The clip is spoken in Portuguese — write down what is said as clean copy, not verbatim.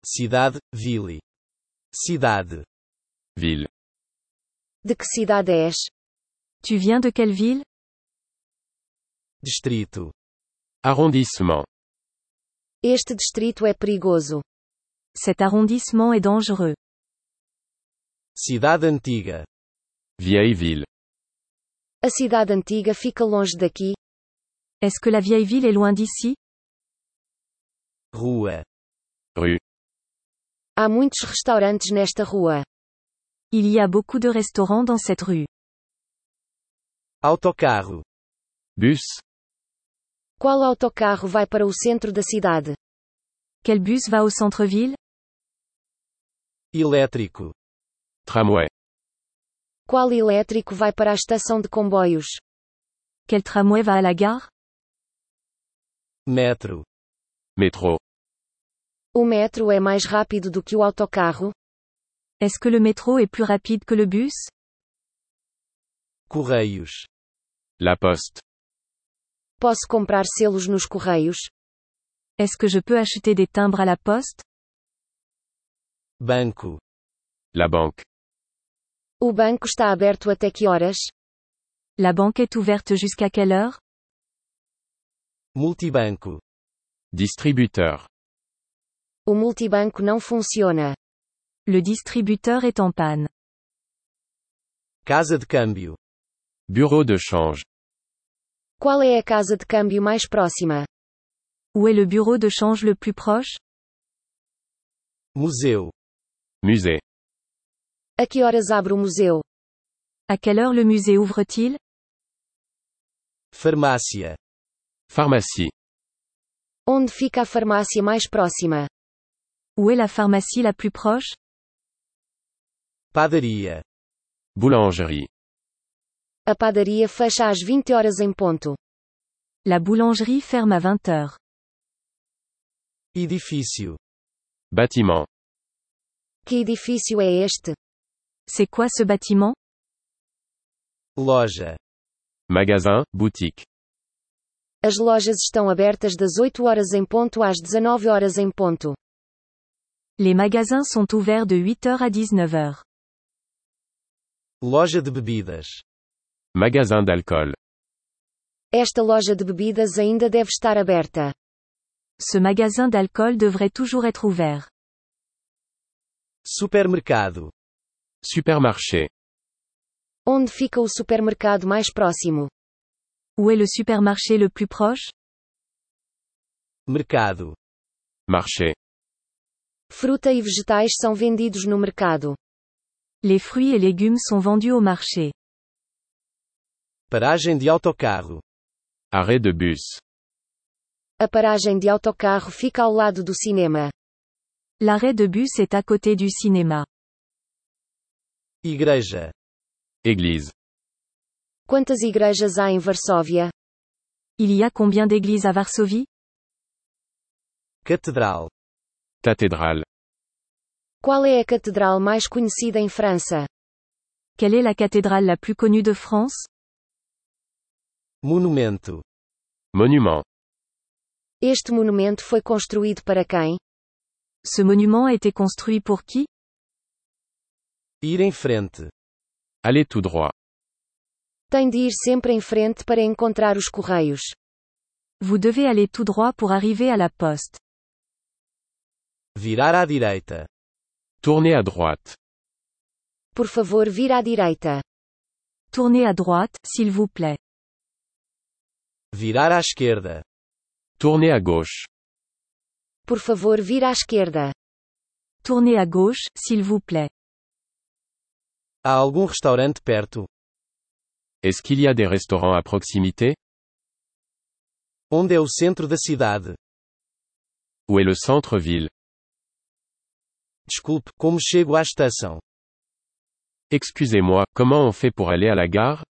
Cidade, ville. Cidade. Ville. De que cidade és? Tu viens de quelle ville? Distrito. Arrondissement. Este distrito é perigoso. Cet arrondissement est dangereux. Cidade antiga. Vieille ville. A cidade antiga fica longe daqui? Est-ce que la vieille ville est loin d'ici? Rua. Rue. Há muitos restaurantes nesta rua. Il y a beaucoup de restaurants dans cette rue. Autocarro. Bus. Qual autocarro vai para o centro da cidade? Quel bus va au centre-ville? Elétrico. Tramway. Qual elétrico vai para a estação de comboios? Quel tramway va à la gare? Metro. Métro. O metro é mais rápido do que o autocarro? Est-ce que le métro est plus rapide que le bus? Correios. La Poste. Posso comprar selos nos correios? Est-ce que je peux acheter des timbres à la poste? Banco. La Banque. O banco está aberto até que horas? La banque est ouverte jusqu'à quelle heure? Multibanco. Distributeur. O multibanco não funciona. Le distributeur est en panne. Casa de câmbio. Bureau de change. Qual é a casa de câmbio mais próxima? Où est le bureau de change le plus proche? Museu. Musée. A que horas abre o museu? À quelle heure le musée ouvre-t-il? Farmácia. Pharmacie. Onde fica a farmácia mais próxima? Où est la pharmacie la plus proche? Padaria. Boulangerie. A padaria fecha às 20 horas em ponto. La boulangerie ferme à 20 heures. Edifício. Bâtiment. Que edifício é este? C'est quoi ce bâtiment? Loja. Magasin, boutique. As lojas estão abertas das 8 horas em ponto às 19 horas em ponto. Les magasins sont ouverts de 8 heures à 19 heures. Loja de bebidas. Magasin d'alcool. Esta loja de bebidas ainda deve estar aberta. Ce magasin d'alcool devrait toujours être ouvert. Supermercado. Supermarché. Onde fica o supermercado mais próximo? Où est le supermarché le plus proche? Mercado. Marché. Fruta e vegetais são vendidos no mercado. Les fruits et légumes sont vendus au marché. Paragem de autocarro. Arrêt de bus. A paragem de autocarro fica ao lado do cinema. L'arrêt de bus est à côté du cinéma. Igreja. Église. Quantas igrejas há em Varsóvia? Il y a combien d'églises à Varsovie? Catedral. Cathédrale. Qual é a catedral mais conhecida em França? Quelle est la cathédrale la plus connue de France? Monumento. Monument. Este monumento foi construído para quem? Ce monument a été construit pour qui? Ir em frente. Allez tout droit. Tem de ir sempre em frente para encontrar os correios. Vous devez aller tout droit pour arriver à la poste. Virar à direita. Tournez à droite. Por favor, vire à direita. Tournez à droite, s'il vous plaît. Virar à esquerda. Tournez à gauche. Por favor, vire à esquerda. Tournez à gauche, s'il vous plaît. Há algum restaurante perto? Est-ce qu'il y a des restaurants à proximité? Onde é o centro da cidade? Où est le centre-ville? Desculpe, como chego à estação? Excusez-moi, comment on fait pour aller à la gare?